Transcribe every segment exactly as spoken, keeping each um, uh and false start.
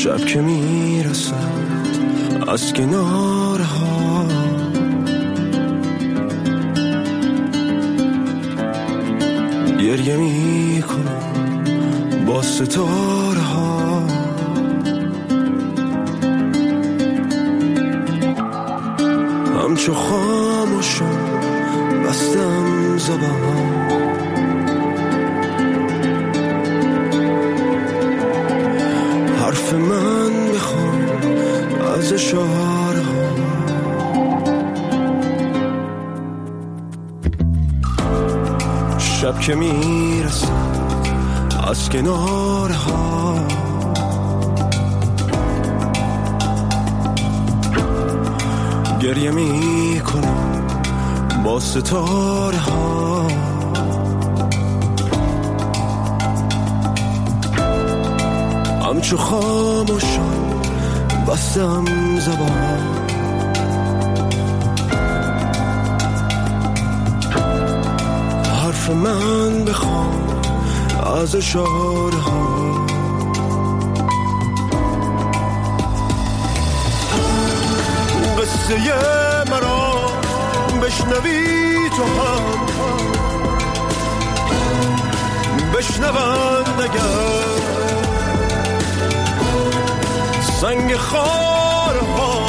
شب که میرسد از کنارها، گریه میکنم با ستاره ها. همچو خاموشم بستم زبان، حرف من بخوام از اشاره ها. شب که میرسد از کناره ها، گریه میکنم با ستاره ها. همچو خاموشم بستم زبان، حرف من بخوام از اشاره ها. قصه مرا بشنوی تو هم، بشنوند اگر سنگ خارها.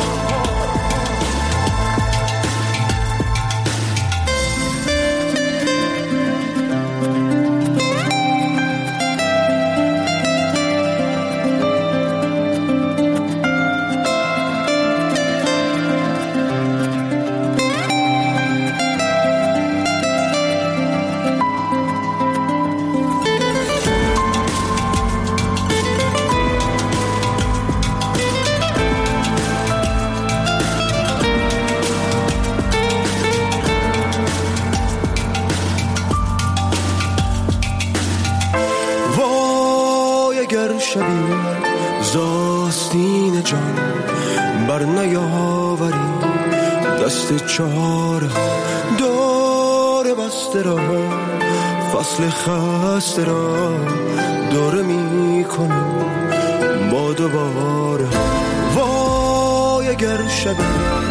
زاستین جان بر نیاوری دست چاره، دور بسته را فصل خسته را دوره می کنم با دوباره. وای اگر شبی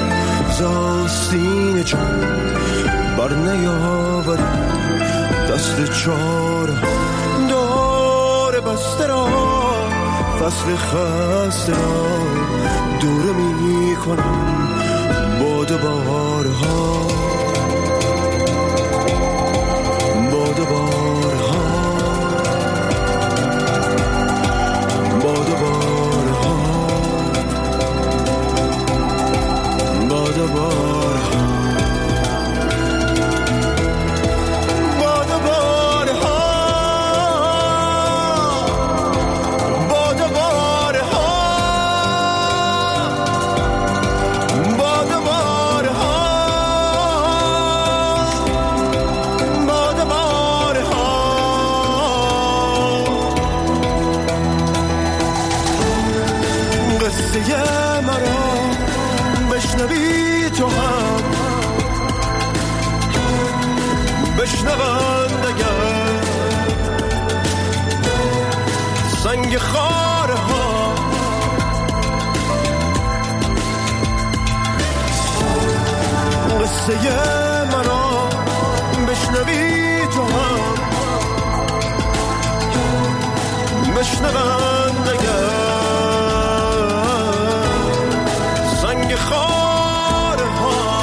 زاستین جان بر نیاوری دست چاره، دور بسته را فصل خسته را دور می کنم با دوبارها، با دوبارها، با دوبارها، با دوبارها. بشنوند اگر سنگ خاره ها. قصه منو بشنوی تو هم، بشنوند اگر سنگ خاره ها.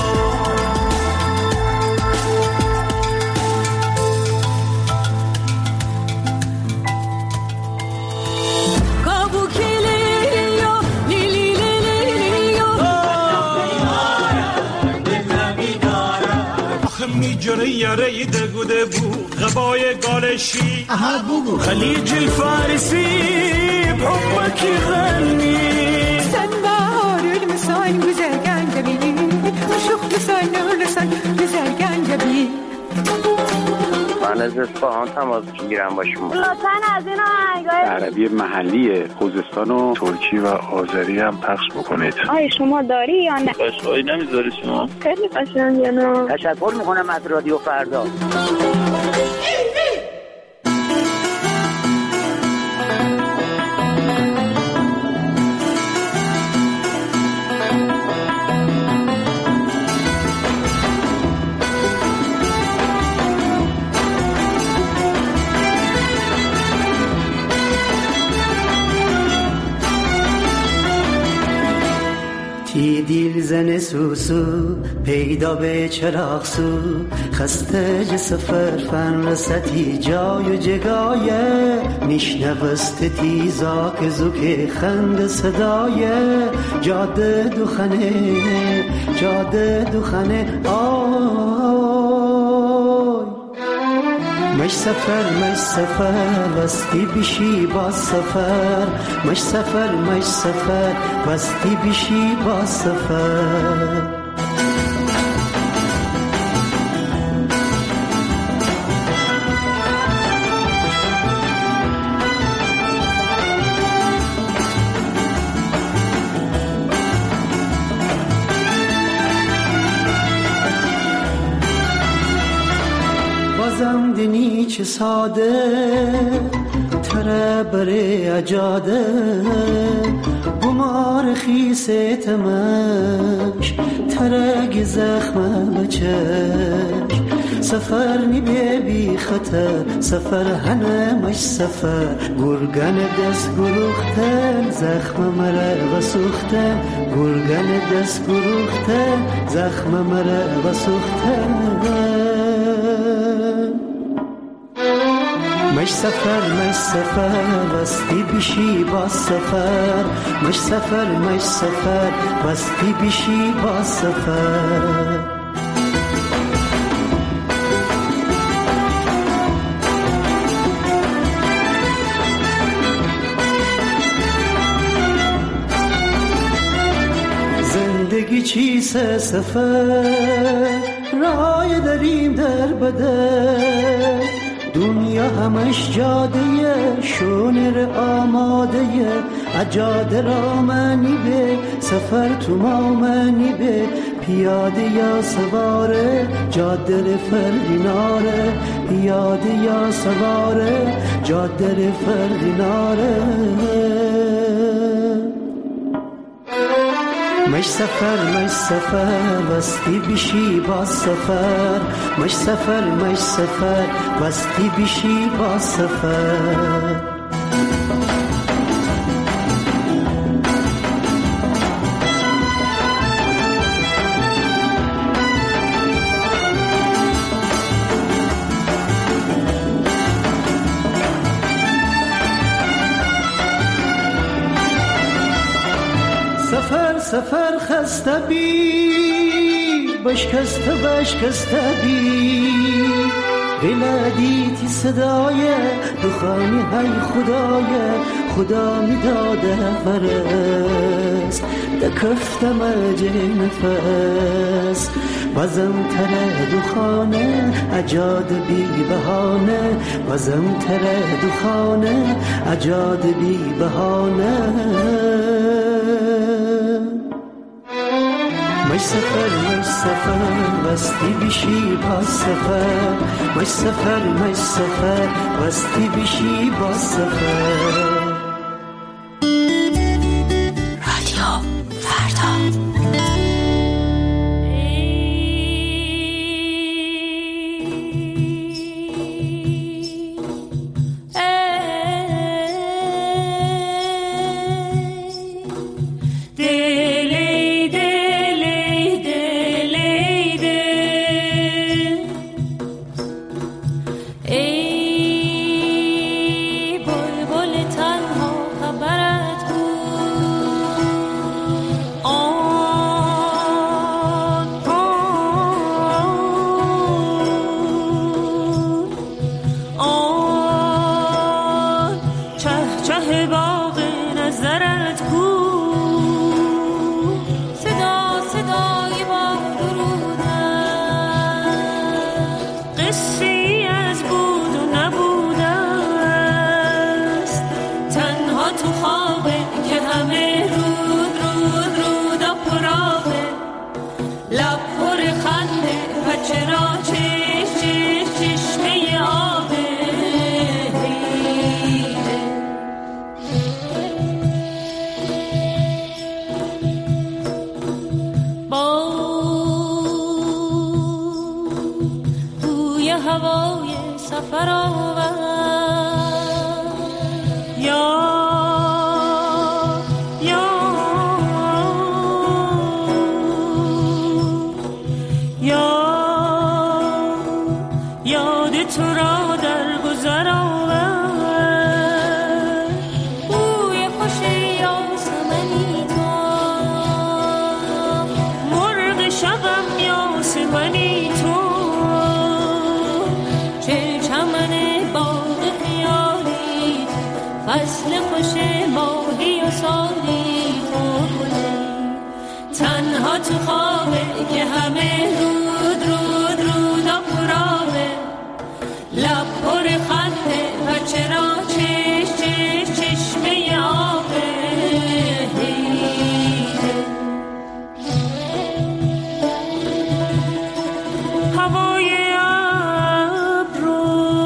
میجره یاره دگوده بو غبای گالشی خلیج الفارسی بحبك غني sen baharul misal güzel gencebi şuh lisan lisan güzel gencebi. من از اصفهان تماس میگیرم با شما. لطفاً از این آهنگای عربی محلی خوزستان و ترکی و آذری هم پخش بکنید. آیا شما داری یا نه؟ قشنگی نمیذاری شما؟ خیلی قشنگه. نه تشکر میکنم از رادیو فردا. ای دیل زن سوسو پیدا به چراغ سو خسته ج سفر فن رستی جای و جگایه میشنوست تیزا که زوک خند صدای جاده دوخنه جاده دوخنه آی مش سفر مش سفر وستی بشی با سفر مش سفر مش سفر وستی بشی با سفر بازم دنی چه ساده تره بره اجاده بمار خیسه تمش ترگ زخم بچش سفر نی بی خطر سفر هنه مش سفر گرگن دست گروختن زخم مره و سوختن گرگن دست گروختن زخم مره و سوختن مش سفر مش سفر وستی بشی با سفر مش سفر مش سفر وستی بشی با سفر زندگی چیست سفر رای داریم در بدر دنیا همش جاده شونر آماده اجاده را منی به سفر تو ما منی به پیاده یا سواره جاده فرقی ناره پیاده یا سواره جاده فرقی ناره مش سفر مش سفر وستی بشی با سفر مش سفر مش سفر وستی بشی با سفر سفر سفر خسته بی بشکسته بشکسته بی بلادیتی صدای دخانی های خدای خدا می داده فرست دکفتم اجه نفس بازم تره دخانه اجاد بی بهانه بازم تره دخانه اجاد بی بهانه مش سفر مش سفر وستی بشی با سفر مش سفر مش سفر وستی بشی با سفر رادیو فردا سالی خوبه تنها تو خوابه که همه رود رود رودا پرابه لب پر خنده و چرا چش چش چشمه آبه هوای ابر رو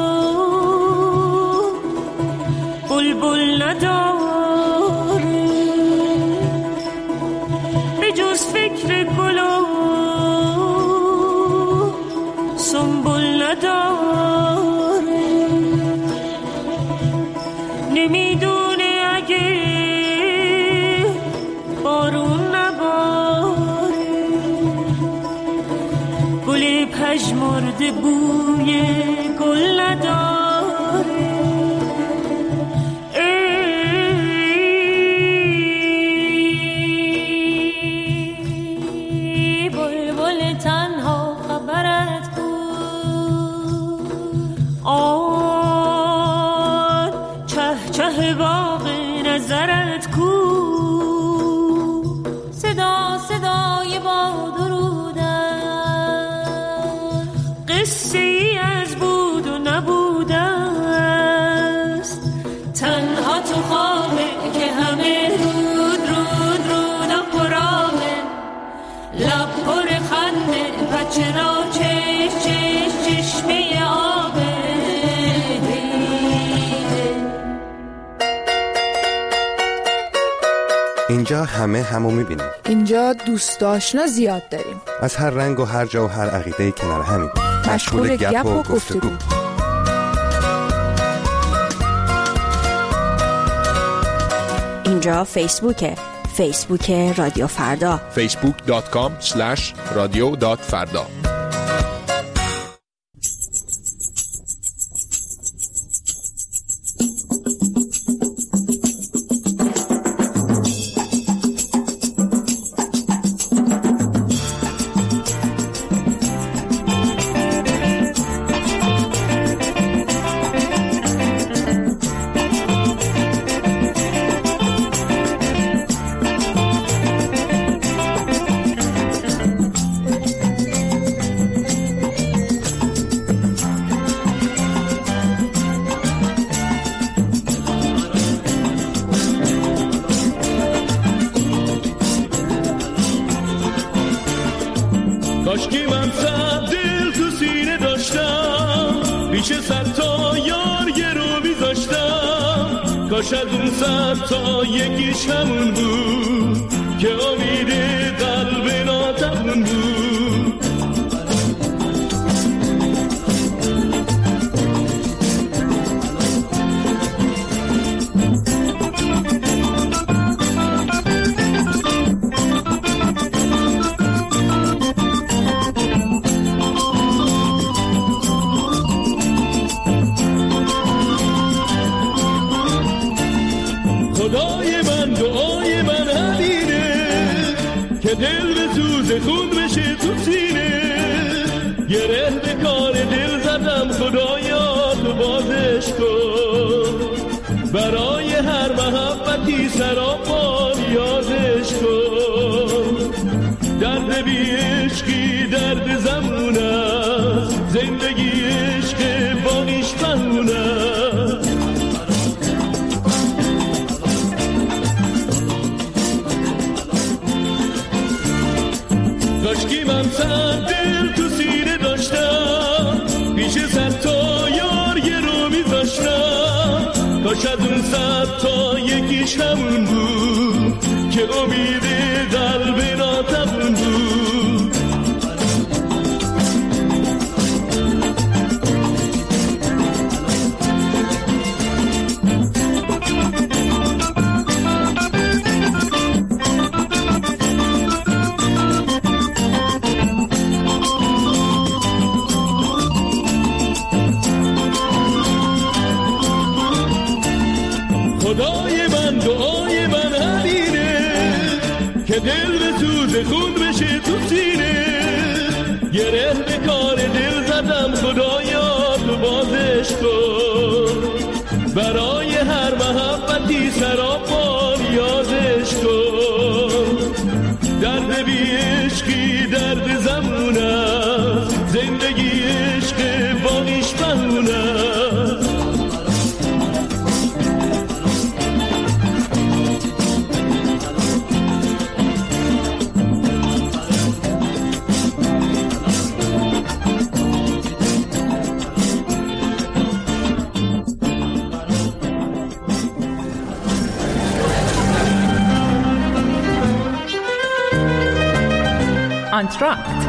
بلبل نداره به جز فکر گل و سنبل نداره نمیدونه اگه بارون نباره گل پژمرده بوی گل نداره ای بلبل تنها خبرت بود آن چه چه باغ نظرت کو صدا صدای باد و رودن قصه ای از بود و نبوده است تنها تو خوابه که همه رود رود رودا پرامه لب پر خنده و چرا چش چش چشمه آبه اینجا همه همو میبینیم. اینجا دوست آشنا زیاد داریم. از هر رنگ و هر جا و هر عقیده کنار همیم. مشغول گپ و گفتگو. اینجا فیسبوکه. فیسبوک رادیو فردا. فیسبوک دات کام اسلش رادیو دات فردا. کاشکی من صد دل تو سینه داشتم پیش صد تا یار گرو میذاشتم کاش از اون صد تا یکیش همون بود که امید قلب ناتمون بود خدای من دعای من همینه که دل به سوز خون بشه تو سینه گره به کار دل زدم خدایا تو بازش کن برای هر محبتی سراپا یادش کن درد بی عشقی درد زمونه زندگی عشق باقیش بهونه کاشکی من صد دل تو سینه داشتم پیش صد تا یار گرو میذاشتم کاش از اون صد تا یکیش همون بود که امید قلب ناتمون بود خدای من دعای من همینه که دل به سوز خون بشه تو سینه گره به کار دل زدم خدایا تو بازش کن برای هر محبتی سراپا یاد تو درد بی عشقی درد زمون است زندگی عشق باقیش بهون است آنتراکت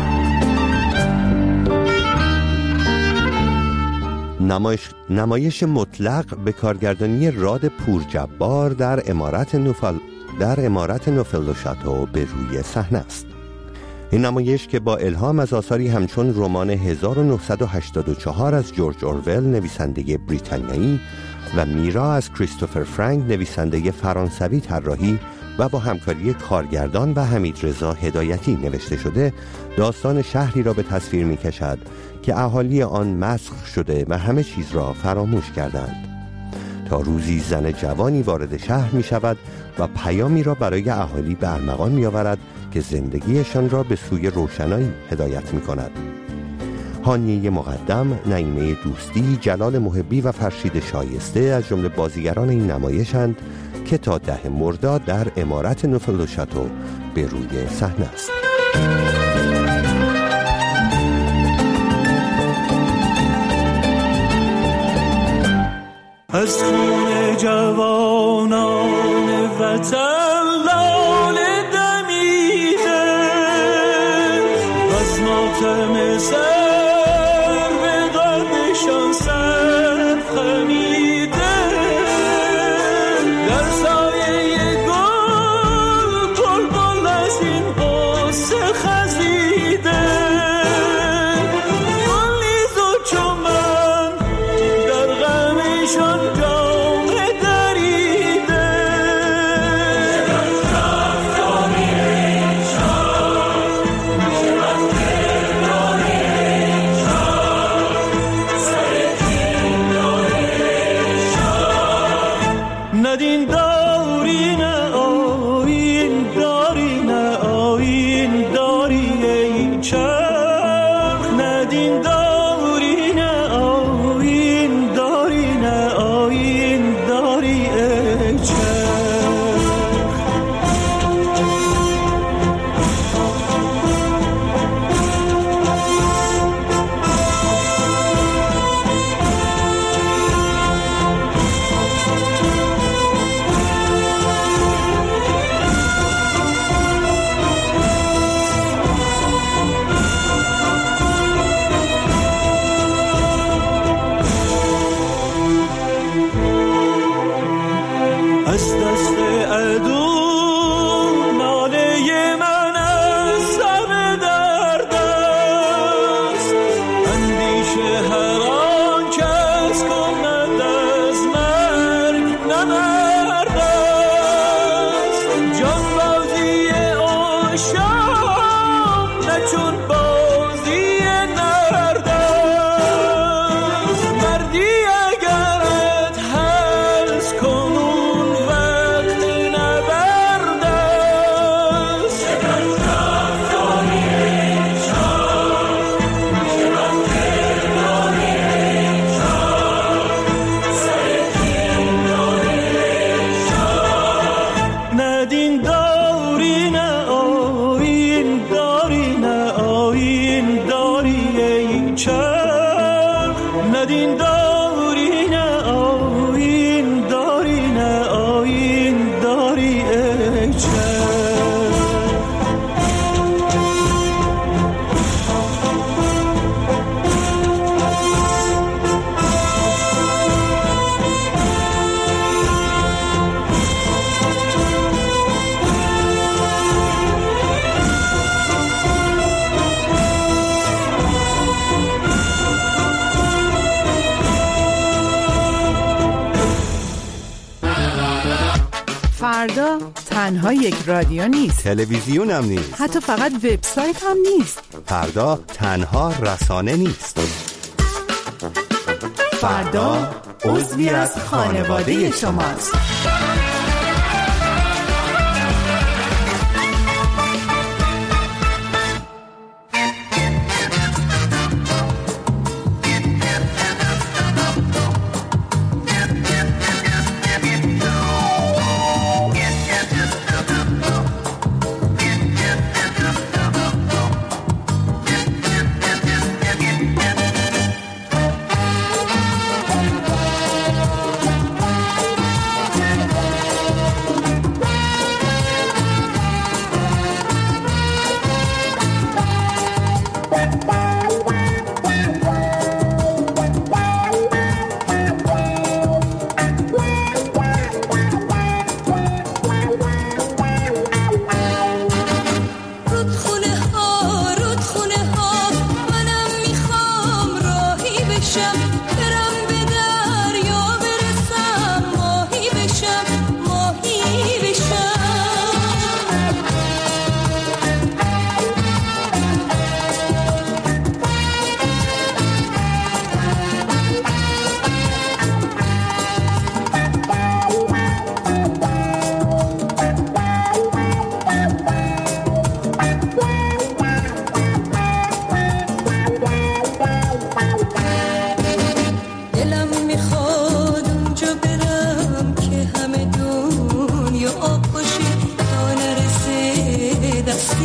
نمایش نمایش مطلق به کارگردانی راد پورجبار در امارت نوفل در امارت نوفل شاتو به روی صحنه است. این نمایش که با الهام از آثاری همچون رمان هزار و نهصد و هشتاد و چهار از جورج اورول نویسنده بریتانیایی و میرا از کریستوفر فرانک نویسنده فرانسوی طراحی و با همکاری کارگردان و حمیدرضا هدایتی نوشته شده، داستان شهری را به تصویر می کشد که اهالی آن مسخ شده و همه چیز را فراموش کردند تا روزی زن جوانی وارد شهر می شود و پیامی را برای اهالی به ارمغان می آورد که زندگیشان را به سوی روشنایی هدایت می کند. هانیه مقدم، نعیمه دوستی، جلال محبی و فرشید شایسته از جمله بازیگران این نمایشند که تا ده مرداد در امارت نوفل شاتو به روی صحنه است. از خون جوانان وطن لاله دمیده از ماتم سر به قدشان سر خمیده در سایه گل گل بل از این قصه خزیده گلیز و چمن در غمشان جامه دریده ندین داری نه آیین داری نه آیین داری ای چرخ ندین داری نه آیین داری نه آیین داری ای چرخ از دست عدو ناله من از سر درد است اندیشه هر آن کس کند از مرگ نمرد است جانبازی عاشق نه چون بازی نرد است مردی اگرت هست کنون وقت نبرد است ندین داری نه آیین داری نه آیین داری ای چرخ ندین داری نه آیین داری نه آیین داری ای چرخ فردا تنها یک رادیو نیست، تلویزیون هم نیست، حتی فقط وبسایت هم نیست. فردا تنها رسانه نیست. فردا عضوی از خانواده شماست.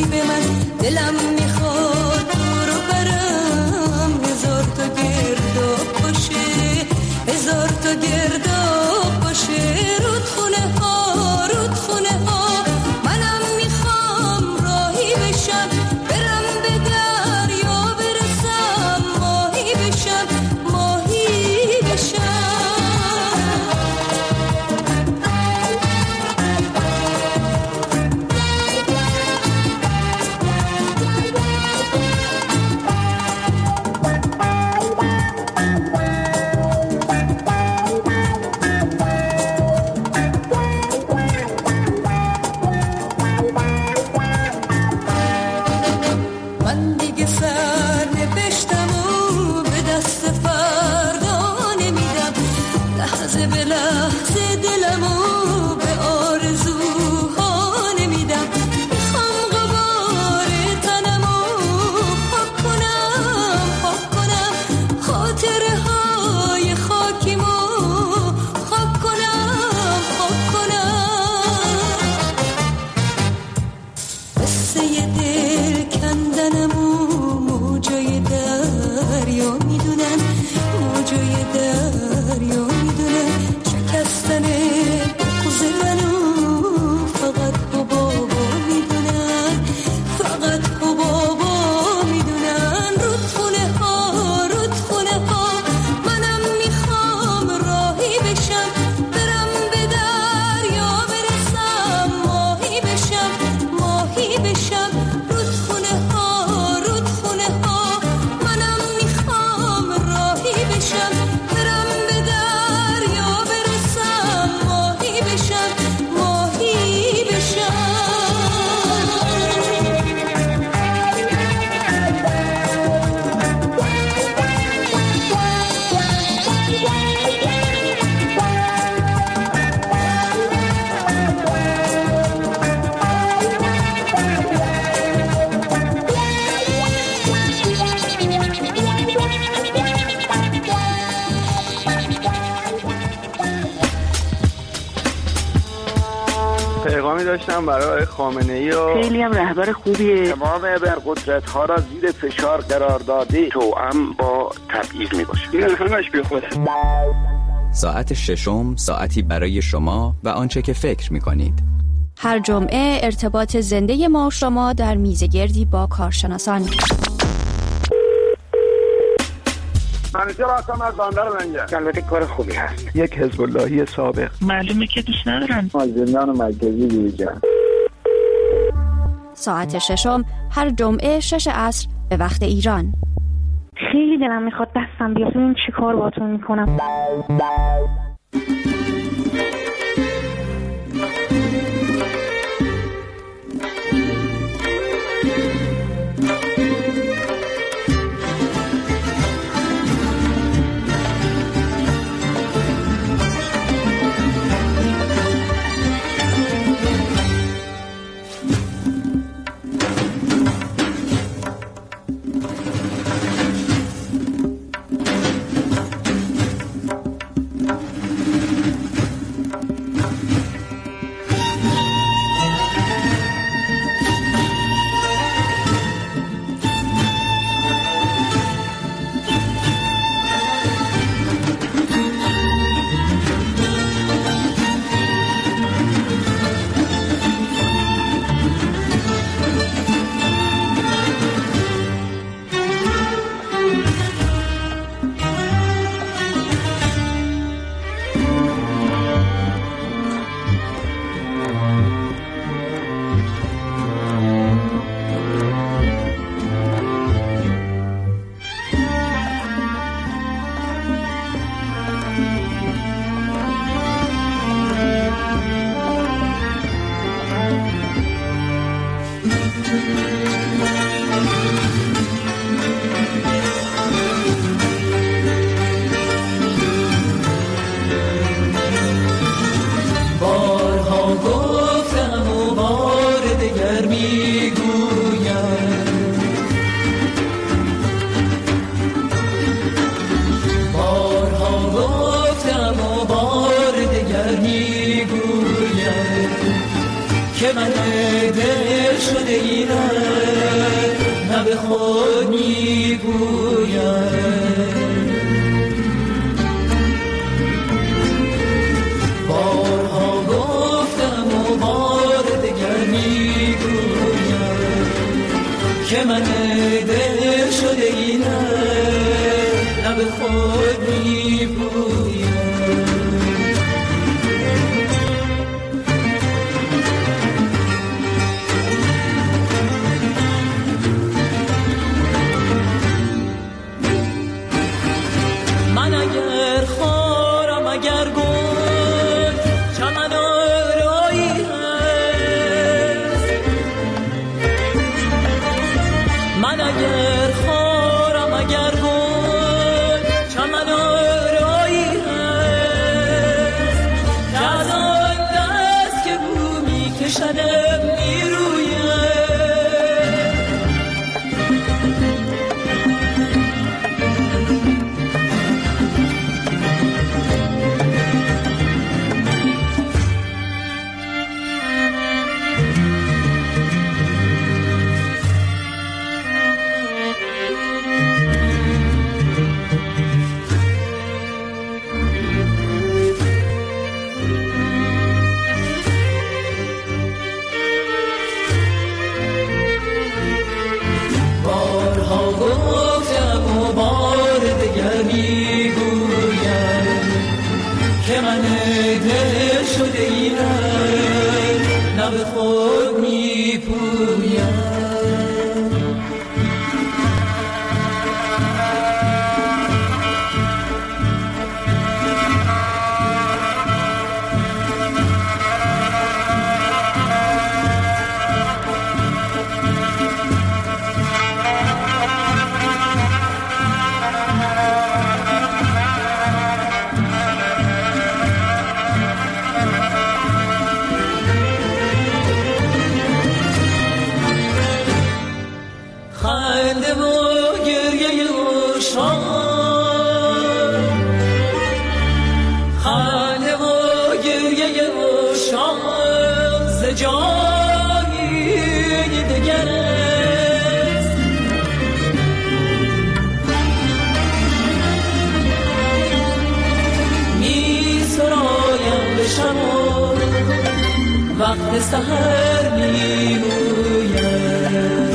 به من، دلم میخواد تو رو برم، هزار تا گرداب باشه، هزار تا گرداب باشه، رودخونه ها رودخونه ها، منم میخوام راهی بشم، برم به دریا برسم، ماهی بشم ماهی بشم. من دیگه سر نوشتم و به دست فردا نمیدم، لحظه به لحظه دلمو به آرزوها نمیدم، میخوام غبار تنمو پاک کنم پاک کنم، خاطره های خاکیمو خاک کنم خاک کنم، قصه دل کندنمو موجای دریا میدونن، موجای دریا میدونن، شکستن بغض منو فقط حبابا میدونن، فقط حبابا میدونن، رودخونه ها رودخونه ها، منم میخوام راهی بشم، برم به دریا برسم، ماهی بشم ماهی بشم، رودخونه ها رودخونه ها، منم میخوام راهی بشم، برم به دریا برسم، ماهی بشم ماهی بشم. پیغامی داشتم برای خامنه‌ای و خیلی هم رهبر خوبیه، تمام ابرقدرت ها را زیر فشار قرار داده، توأم با تبعیض می باشه، این همش بی خوده. ساعت ششم ساعتی برای شما و آنچه که فکر می کنید. هر جمعه ارتباط زنده ما و شما در میزگردی با کارشناسان. منیجر هستم از بندر منجر. البته کار خوبی هست. یک حزب اللهی سابق. معلومه که دوست ندارن. از زندان مرکزی بیرون. ساعت ششم هر جمعه شش عصر به وقت ایران. خیلی دلم میخواد دستم بیاد، ببین چی کار باهاتون میکنم. که من دل شده ایره نه به خود میگویم بارها گفتم و بار دگر میگویم که من دل شده ایره نه به خود میگویم وقت سحر میگویم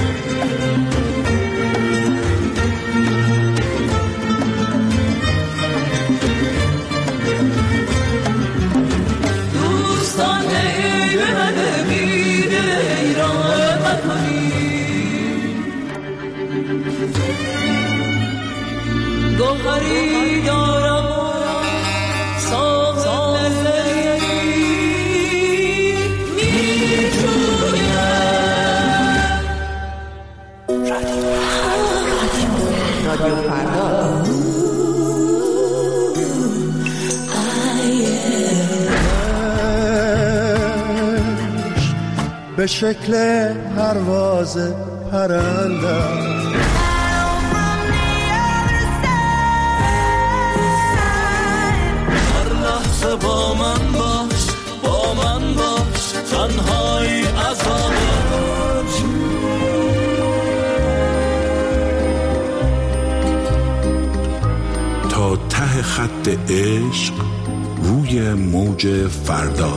دوستان ای به من بیده ای را مکنی گوهری دارم رادیو فردا به شکل پرواز پرنده هر لحظه با من باش با من باش تنهایی عذابه تا ته خط عشق روی موج فردا.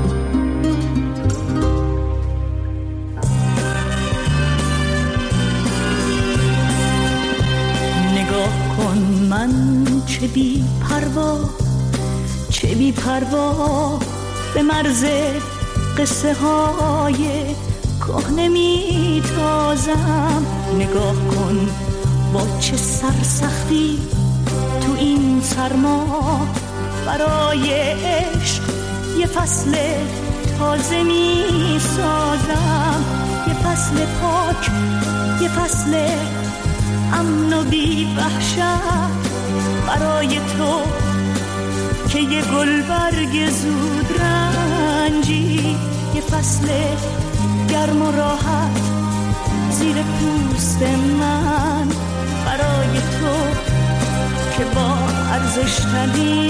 نگاه کن من چه بی پروا چه بی پروا به مرز قصه های کهنه می تازم. نگاه کن با چه سرسختی تو این سرما برای عشق یه فصل تازه می سازم. یه فصل پاک یه فصل امن و بی وحشت برای تو که یه گل برگ زود رنجی. یه فصل گرم و راحت زیر پوست من برای تو که با ارزش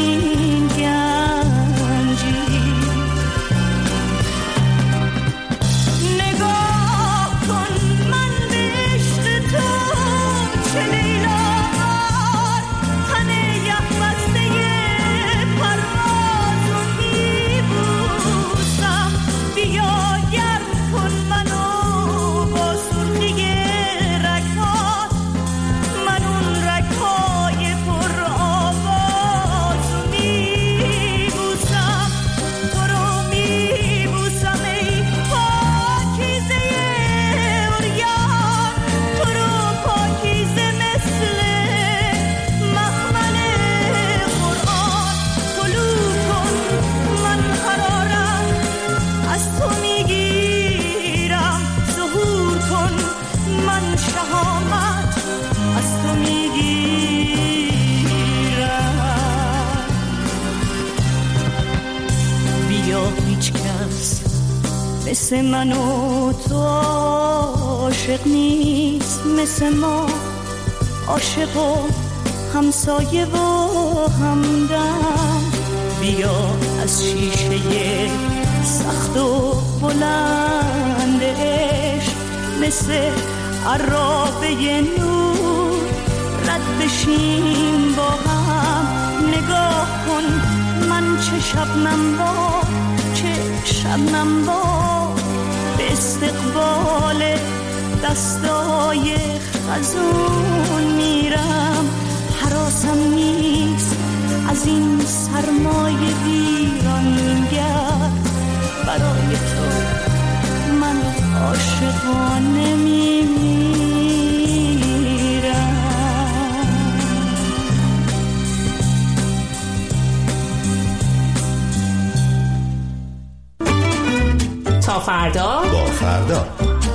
ترین گنجی. مثل من و تو عاشق نیست، مثل ما عاشق و همسایه و همدم. بیا از شیشه سخت و بلند عشق مثل عرابه نور رد بشیم با هم. نگاه کن من چه شبنم با چه شبنم با به استقبال دستای خزون میرم. حراسم نیست از این سرمایه ویرانگر، برای تو من عاشقانه میمیرم. تا فردا با فردا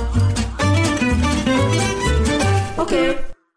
اوکی.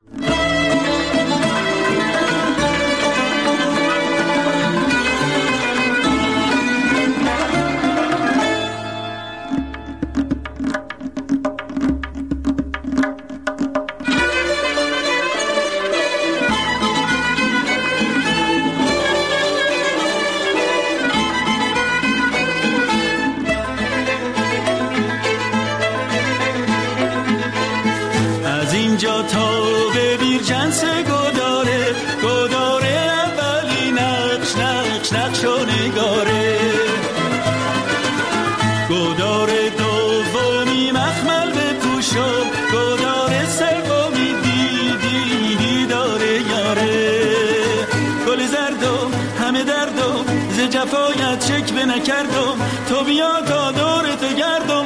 جفایت چک به نکردم، تو بیا تا دور تو گردم.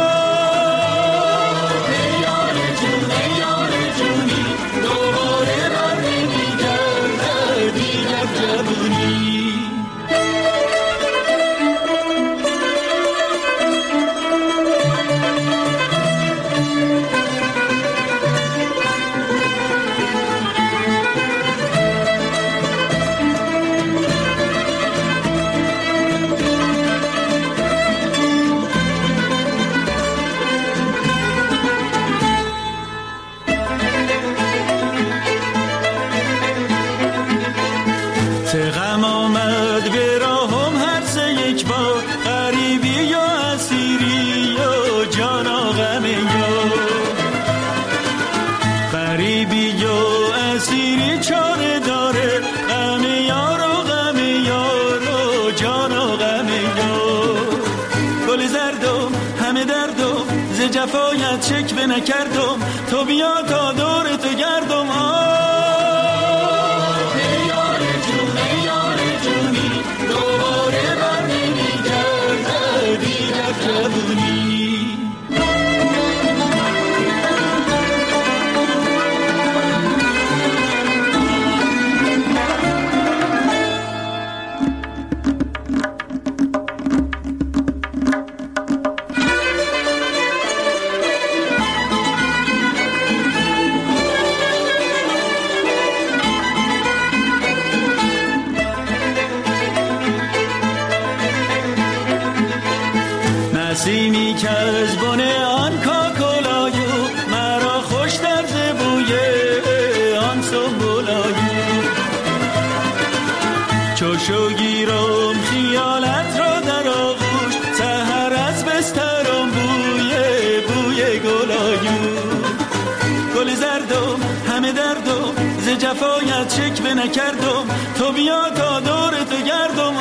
ای یار جون ای یار جونی، دوباره بر نمیگرده دیگر جوونی. جفایت چک به نکردم، تو بیا تا دور تو گردم. ای یار جون ای یار جونی، دوباره بر نمیگرده دیگر جوونی. نسیمی که از بن آن کاکلایو، مرا خوش در بوی آن سنبولایو. چو شو گیرم خیالت را در آغوش، سحر از بسترم بوی بوی گلایو. گل زردم همه دردم ز جفایت چک به نکردم، تو بیا تا دور تو گردم.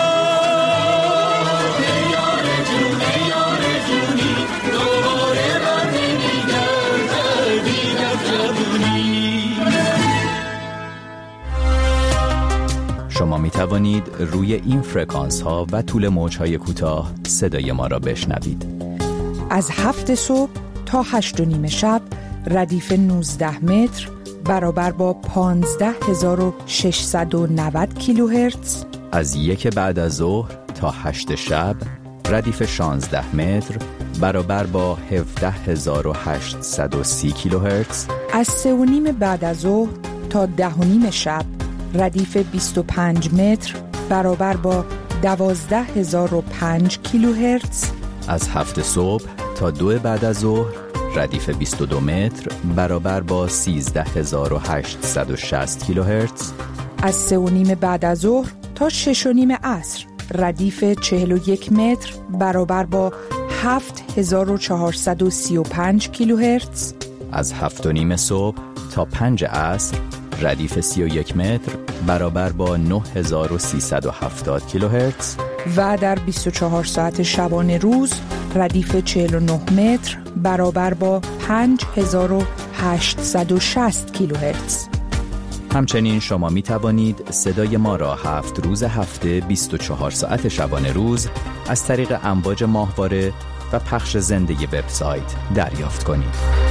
شما می توانید روی این فرکانس ها و طول موج های کوتاه صدای ما را بشنوید. از هفت صبح تا هشت و نیم شب ردیف نوزده متر برابر با پانزده هزار و ششصد و نود کیلوهرتز. از یک بعد از ظهر تا هشت شب ردیف شانزده متر برابر با هفده هزار و هشتصد و سی کیلوهرتز. از سه و نیم بعد از ظهر تا ده و نیم شب ردیف بیست و پنج متر برابر با دوازده هزار و پنج کیلوهرتز. از هفت صبح تا دو بعد از ظهر ردیف بیست و دو متر برابر با سیزده هزار و هشتصد و شصت کیلوهرتز. از سه و نیم بعد از ظهر تا شش و نیم عصر ردیف چهل و یک متر برابر با هفت هزار و چهارصد و سی و پنج کیلوهرتز. از هفت و نیم صبح تا پنج عصر ردیف سی و یک متر برابر با نه هزار و سیصد و هفتاد کیلوهرتز. و در بیست و چهار ساعت شبانه روز ردیف چهل و نه متر برابر با پنج هزار و هشتصد و شصت کیلوهرتز. همچنین شما می توانید صدای ما را هفت روز هفته بیست و چهار ساعت شبانه روز از طریق امواج ماهواره و پخش زنده وبسایت دریافت کنید.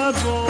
صبا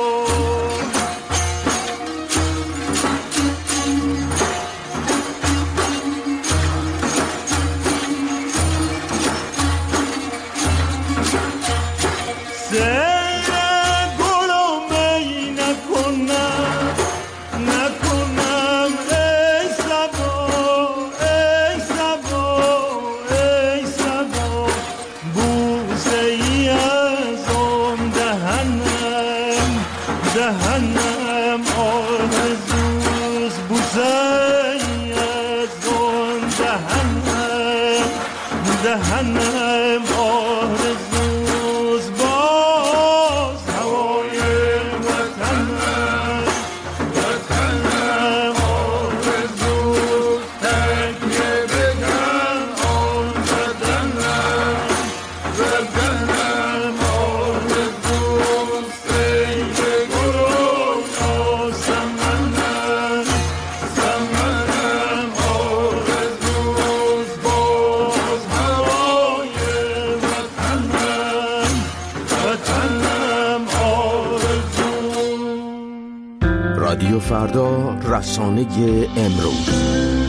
رادیو فردا، رسانه امروز.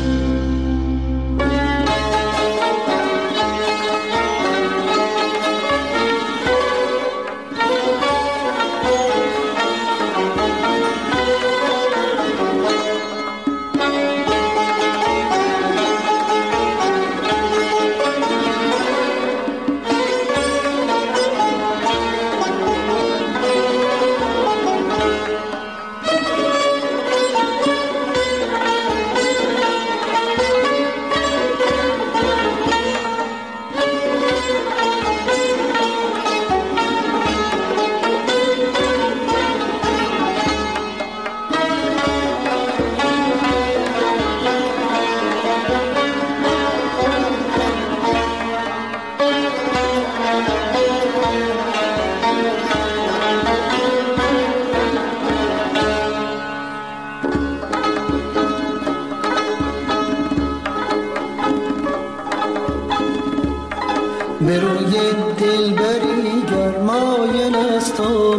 به روی دلبری گرمای نستم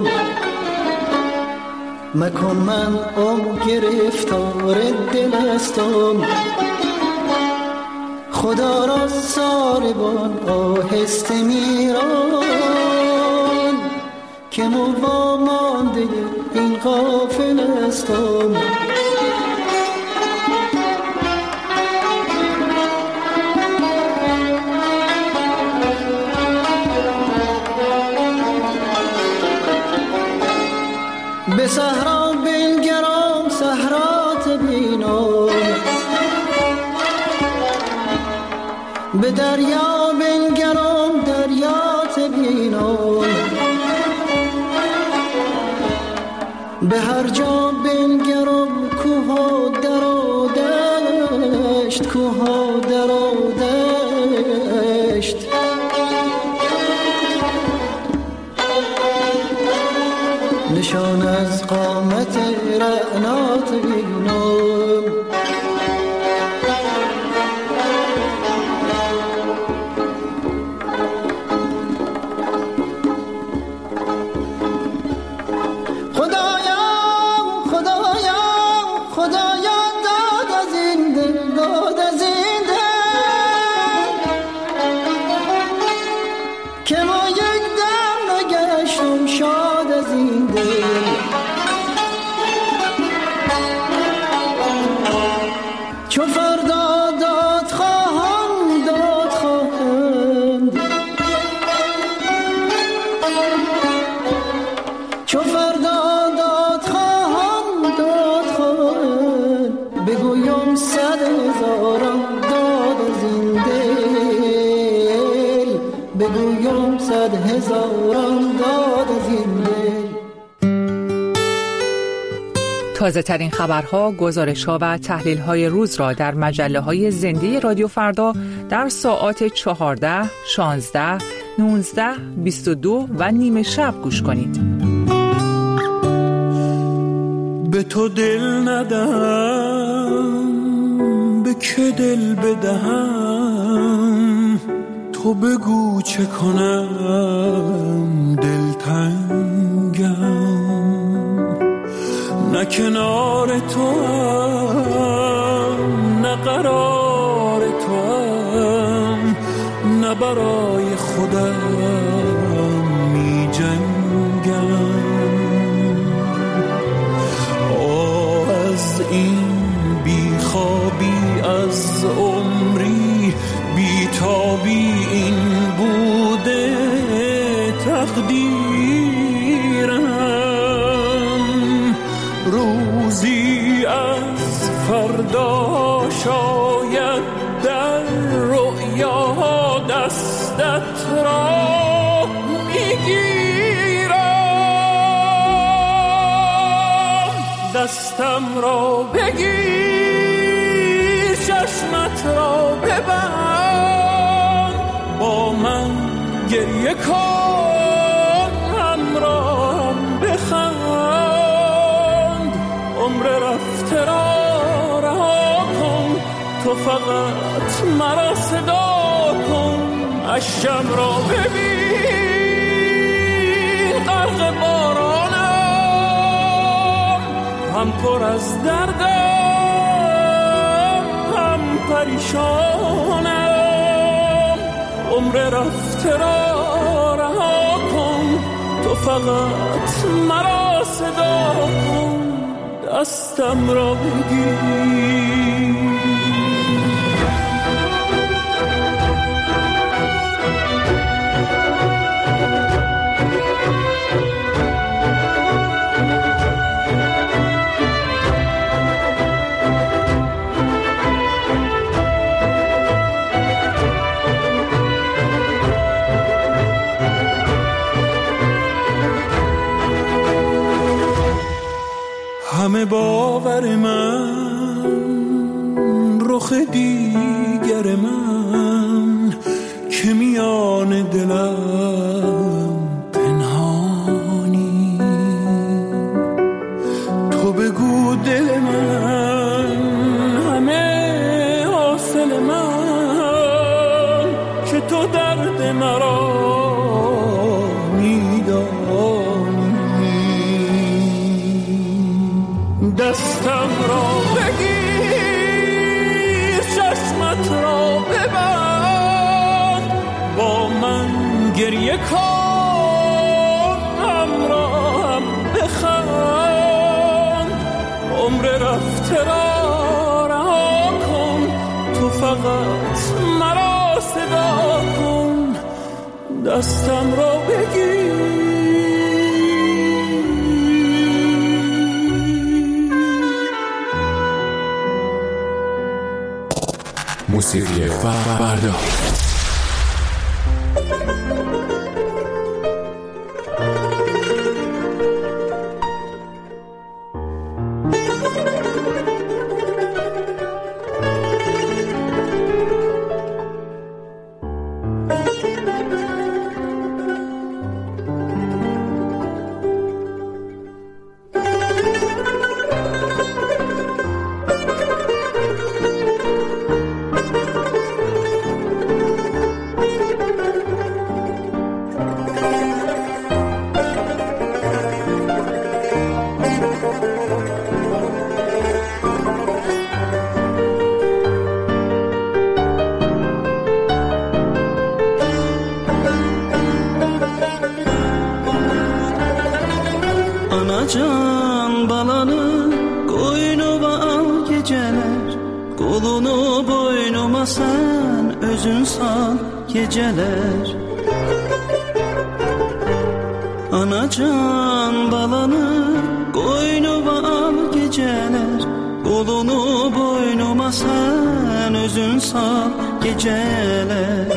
مکن من ام گرفتار دلستم خدا را ساربان آهسته میران که موامانده این غافل استم به صحرا بنگرم صحرات بینم به دریا بنگرم دریات بینم به هر جا بنگرم کوه و در و دشت کوه و در و دشت نشان از قامت رعنات بینم خدایم خدایم خدایا داد از این دل داد از این دل که ما یک دم نگشتم شاد از این دل چو فردا داد خواهم داد خواهم چو فردا داد خواهم داد خواهم بگویم صد هزارم داد از این دل بگویم صد هزارم داد از این دل. تازه ترین خبرها، گزارش‌ها و تحلیل‌های روز را در مجله‌های زنده رادیو فردا در ساعات چهارده، شانزده، نوزده، بیست و دو و نیمه شب گوش کنید. به تو دل ندم به که دل بدهم تو بگو چه کنم دلتنگم نه کنار تو هم نه قرار تو هم نه برای خودم می جنگم. آه از این بی خوابی از عمری بی تابی این بوده تقدیرم. روزی از فردا شاید در رؤیا دستت را میگیرم. دستم را بگیر چشمت را ببند با من گریه کن همراهم بخند. عمر رفته را رها کن تو فقط مرا صدا کن. اشکم را ببین غرق بارانم هم پر از دردم هم پریشانم. عمر رفته را رها کن تو فقط مرا صدا کن. دستم را بگیر. همه باور من رخ دیگر من که میان دلم پنهانی. تو بگو دل من همه حاصل من که تو درد مرا دستم را بگیر چشمت را ببند با من گریه کن همراهم بخند. عمر رفته را رها کن تو فقط مرا صدا کن. دستم را بگیر. موسیقی فردا. Anacan balanı koynuma al geceler, kolunu boynuma sen özün sal geceler. Anacan balanı koynuma al geceler, kolunu boynuma sen özün sal geceler.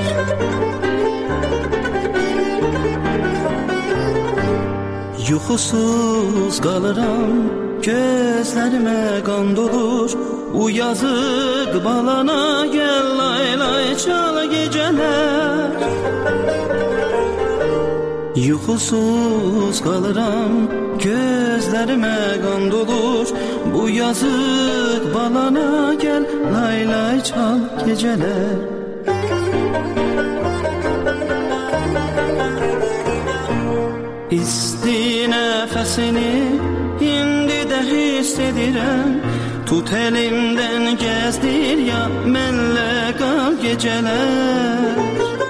Yuxusuz qalıram, gözlərimə qan dolur. Bu yazıq balana gəl lay lay çal gecələr. Yuxusuz qalıram, gözlərimə qan dolur. Bu yazıq balana gəl lay lay çal gecələr. İsti nəfəsini indi də hiss istəyirəm. Tut elimdən gəzdir ya, mənlə qal gecələr.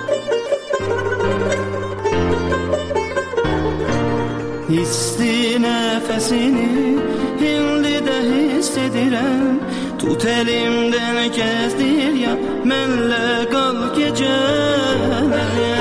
İsti nəfəsini indi də hiss edirəm. Tut elimdən gəzdir ya, mənlə qal gecələr.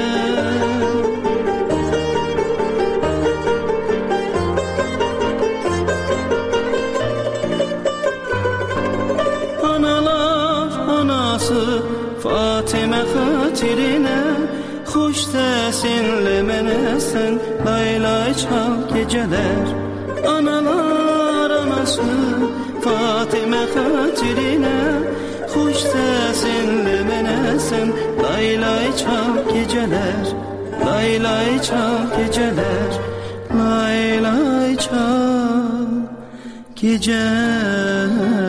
Fatimə xatirinə xoş səsinlə mənə sən lay lay çal gecələr. Analar anası Fatimə xatirinə xoş səsinlə mənə sən lay lay çal gecələr. Lay lay çal gecələr. Lay lay çal gecələr.